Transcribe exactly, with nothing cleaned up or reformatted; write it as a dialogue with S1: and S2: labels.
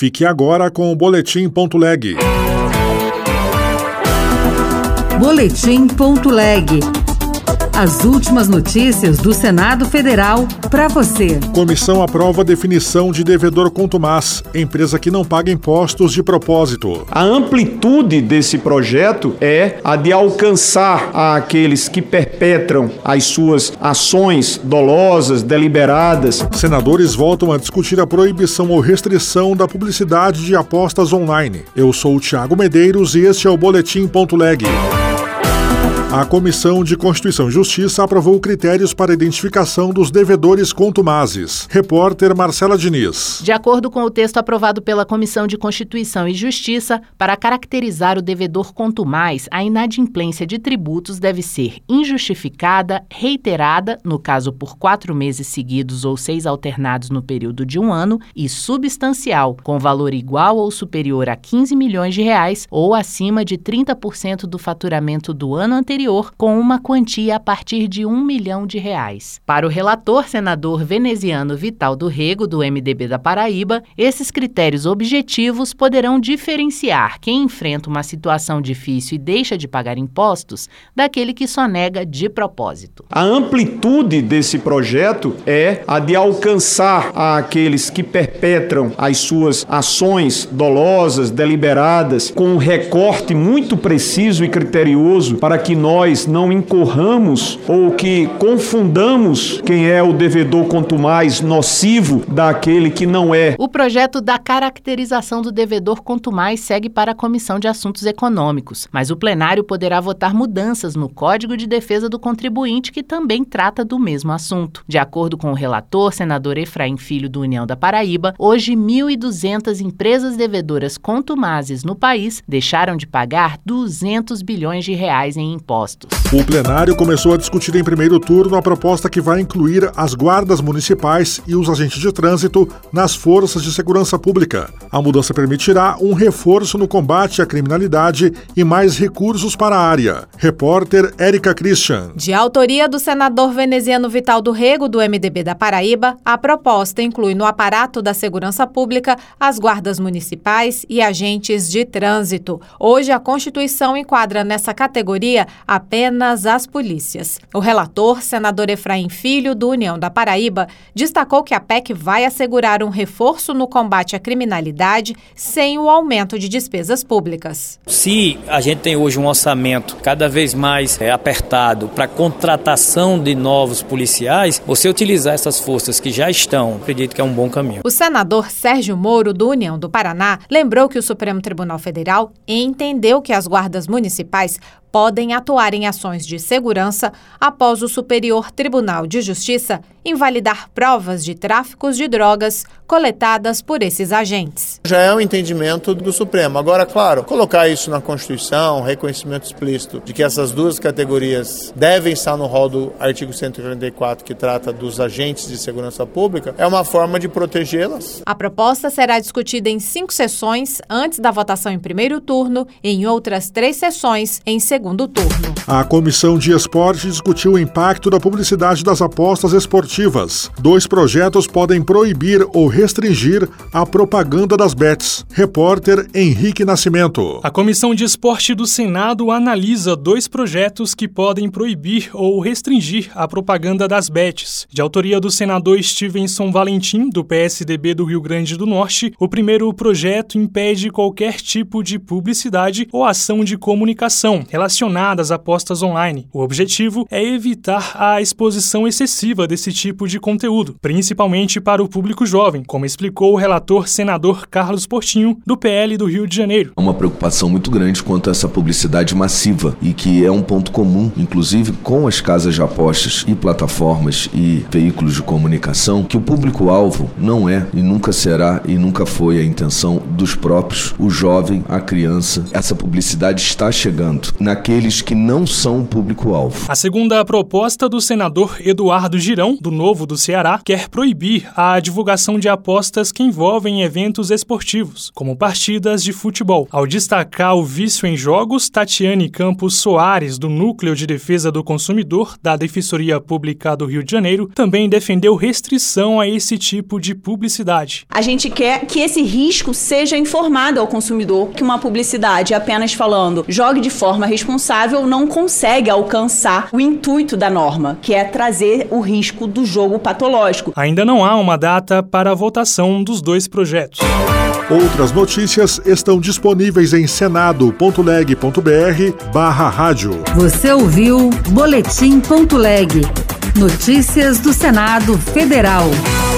S1: Fique agora com o Boletim Ponto Leg.
S2: Boletim Ponto Leg. As últimas notícias do Senado Federal para você.
S1: Comissão aprova a definição de devedor contumaz, empresa que não paga impostos de propósito.
S3: A amplitude desse projeto é a de alcançar aqueles que perpetram as suas ações dolosas, deliberadas.
S1: Senadores voltam a discutir a proibição ou restrição da publicidade de apostas online. Eu sou o Thiago Medeiros e este é o Boletim Ponto Leg. A Comissão de Constituição e Justiça aprovou critérios para a identificação dos devedores contumazes. Repórter Marcela Diniz.
S4: De acordo com o texto aprovado pela Comissão de Constituição e Justiça, para caracterizar o devedor contumaz, a inadimplência de tributos deve ser injustificada, reiterada, no caso por quatro meses seguidos ou seis alternados no período de um ano, e substancial, com valor igual ou superior a quinze milhões de reais ou acima de trinta por cento do faturamento do ano anterior, com uma quantia a partir de um milhão de reais. Para o relator, senador veneziano Vital do Rego, do M D B da Paraíba, esses critérios objetivos poderão diferenciar quem enfrenta uma situação difícil e deixa de pagar impostos daquele que só nega de propósito.
S3: A amplitude desse projeto é a de alcançar aqueles que perpetram as suas ações dolosas, deliberadas, com um recorte muito preciso e criterioso para que nós nós não incorramos ou que confundamos quem é o devedor contumaz nocivo daquele que não é.
S4: O projeto da caracterização do devedor contumaz segue para a Comissão de Assuntos Econômicos, mas o plenário poderá votar mudanças no Código de Defesa do Contribuinte, que também trata do mesmo assunto. De acordo com o relator, senador Efraim Filho, do União da Paraíba, hoje mil e duzentas empresas devedoras contumazes no país deixaram de pagar duzentos bilhões de reais em impostos.
S1: O plenário começou a discutir em primeiro turno a proposta que vai incluir as guardas municipais e os agentes de trânsito nas forças de segurança pública. A mudança permitirá um reforço no combate à criminalidade e mais recursos para a área. Repórter Érica Christian.
S5: De autoria do senador veneziano Vital do Rego, do M D B da Paraíba, a proposta inclui no aparato da segurança pública as guardas municipais e agentes de trânsito. Hoje, a Constituição enquadra nessa categoria apenas as polícias. O relator, senador Efraim Filho, do União da Paraíba, destacou que a P E C vai assegurar um reforço no combate à criminalidade sem o aumento de despesas públicas.
S6: Se a gente tem hoje um orçamento cada vez mais é, apertado para contratação de novos policiais, você utilizar essas forças que já estão, acredito que é um bom caminho.
S5: O senador Sérgio Moro, do União do Paraná, lembrou que o Supremo Tribunal Federal entendeu que as guardas municipais podem atuar em ações de segurança após o Superior Tribunal de Justiça invalidar provas de tráficos de drogas coletadas por esses agentes.
S7: Já é um entendimento do Supremo. Agora, claro, colocar isso na Constituição, reconhecimento explícito de que essas duas categorias devem estar no rol do artigo cento e quarenta e quatro, que trata dos agentes de segurança pública, é uma forma de protegê-las.
S5: A proposta será discutida em cinco sessões antes da votação em primeiro turno e em outras três sessões em segundo turno.
S1: A Comissão de Esporte discutiu o impacto da publicidade das apostas esportivas. Dois projetos podem proibir ou restringir a propaganda das bets. Repórter Henrique Nascimento.
S8: A Comissão de Esporte do Senado analisa dois projetos que podem proibir ou restringir a propaganda das bets. De autoria do senador Stevenson Valentim, do P S D B do Rio Grande do Norte, o primeiro projeto impede qualquer tipo de publicidade ou ação de comunicação relacionada às apostas online. O objetivo é evitar a exposição excessiva desse tipo de conteúdo, principalmente para o público jovem, como explicou o relator senador Carlos Portinho, do P L do Rio de Janeiro.
S9: Há uma preocupação muito grande quanto a essa publicidade massiva e que é um ponto comum, inclusive com as casas de apostas e plataformas e veículos de comunicação, que o público-alvo não é e nunca será e nunca foi a intenção dos próprios, o jovem, a criança. Essa publicidade está chegando. Na aqueles que não são o público-alvo.
S8: A segunda proposta do senador Eduardo Girão, do Novo do Ceará, quer proibir a divulgação de apostas que envolvem eventos esportivos, como partidas de futebol. Ao destacar o vício em jogos, Tatiane Campos Soares, do Núcleo de Defesa do Consumidor da Defensoria Pública do Rio de Janeiro, também defendeu restrição a esse tipo de publicidade.
S10: A gente quer que esse risco seja informado ao consumidor, que uma publicidade apenas falando jogue de forma responsável não consegue alcançar o intuito da norma, que é trazer o risco do jogo patológico.
S8: Ainda não há uma data para a votação dos dois projetos.
S1: Outras notícias estão disponíveis em senado.leg.br barra rádio.
S2: Você ouviu Boletim.leg. Notícias do Senado Federal.